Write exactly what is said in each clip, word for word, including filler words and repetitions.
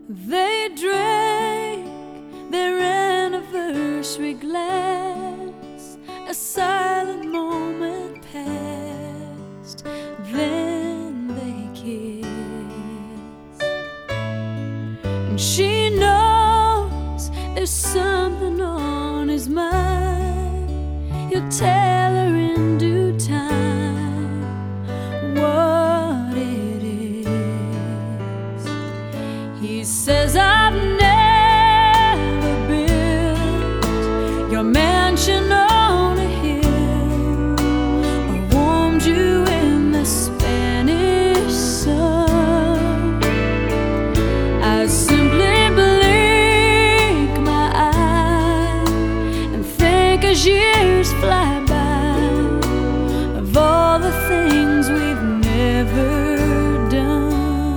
They drank their anniversary glass. A silent moment passed, then they kissed. And she knows there's something on his mind. He'll tell her in due time what it is. He says, I've never built your mansion on a hill, or warmed you in the Spanish sun. I simply blink my eye and think as years fly by of all the things we've never done.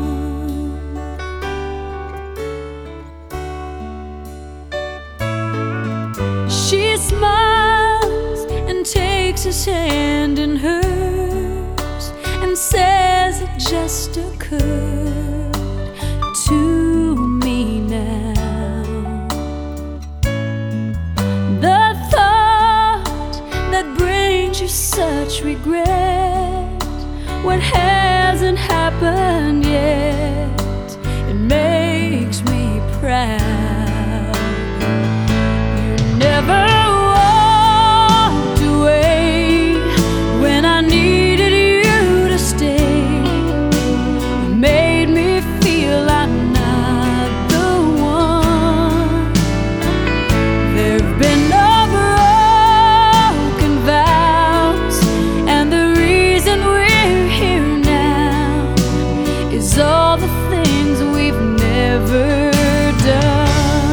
She smiles and takes his hand in hers and says it just occurred to me now. The thought that brings you such regret, what hasn't happened yet, it makes me proud. You never walked away when I needed you to stay. You made me feel I'm not the one. There've been no broken vows, and the reason we're here now is all the things we've never done.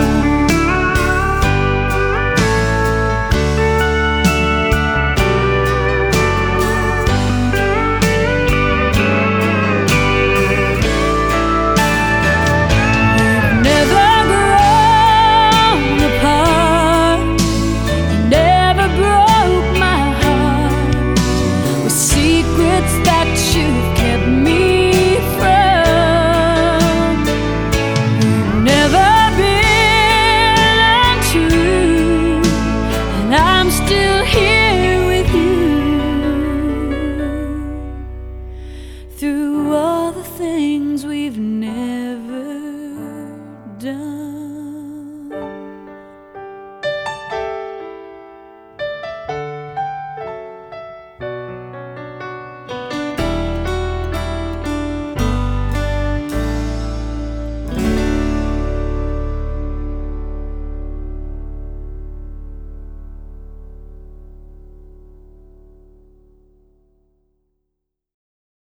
Still here with you through all the things we've never done.